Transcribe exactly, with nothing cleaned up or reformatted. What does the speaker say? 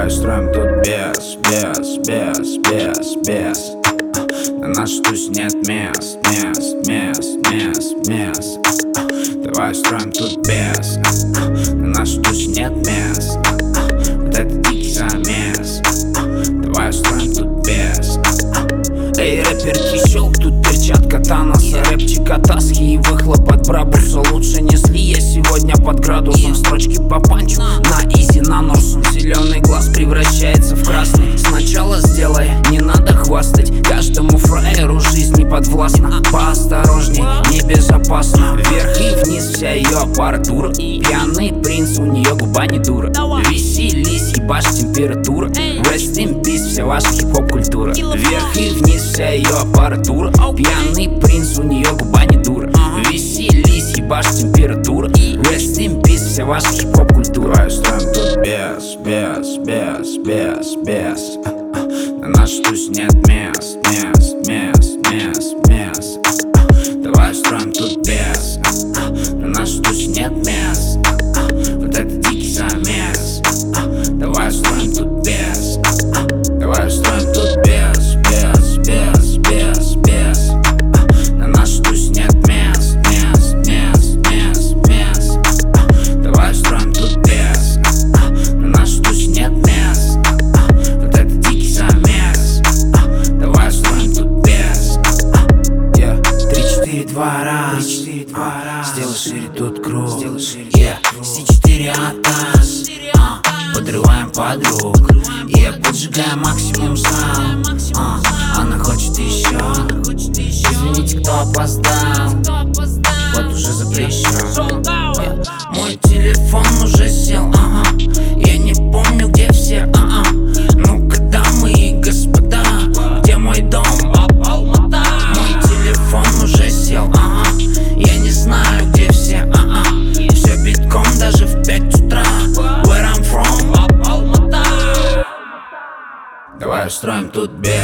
Давай устроим тут без, без, без, без, без. На нашей тусе нет мест, мест, мест, мест, мест. Давай устроим тут без. На нашей тусе нет мест. Вот это дикий замес. Давай устроим тут без. Эй, рэперки, щелк, тут перчатка Таноса, рэпчика таски и выхлоп от Брабуса. Лучше несли я сегодня под градусом. Строчки по панчу, на изи, на носу. Зеленый глаз превращается в красный. Сначала сделай, не надо хвастать. Каждому фраеру жизнь не подвластна. Поосторожней, небезопасно. Вверх и вниз вся ее аппаратура. Пьяный принц, у нее губа не дура. Веселись, ебашь температура. Rest in peace, вся ваша хип-хоп культура. Вверх и вниз вся ее аппаратура. Пьяный принц, у нее губа не дура. Веселись, ебашь температура. Rest in peace, вся ваша хип-хоп культура. Давай устроим тут без, без, без, без, без. На нашей тусе нет мест, мест, мест, мест, мест. Давай устроим тут без. На нашей тусе нет мест. Вот это дикий замес. Давай устроим тут без. Давай устроим тут без, без, без, без, без. На нашей тусе нет мест, мест, мест, мест, мест. Давай устроим тут без. На нашей тусе нет мест. Вот это дикий замес. Давай устроим тут без. Три-четыре два раз. Сделай шире тут круг. Си четыре атас. Подрываем подруг. Я поджигаю максимум сам. а, Она хочет еще. Извините, кто опоздал. Вот уже запрещен. Мой телефон уже сел. Ага. Я не помню, где все. Ага. Ну-ка, дамы и господа, где мой дом? Мой телефон уже сел. Ага. Я не знаю, где все. Ага. Все битком даже в пять утра. Where I'm from. Давай устроим тут без.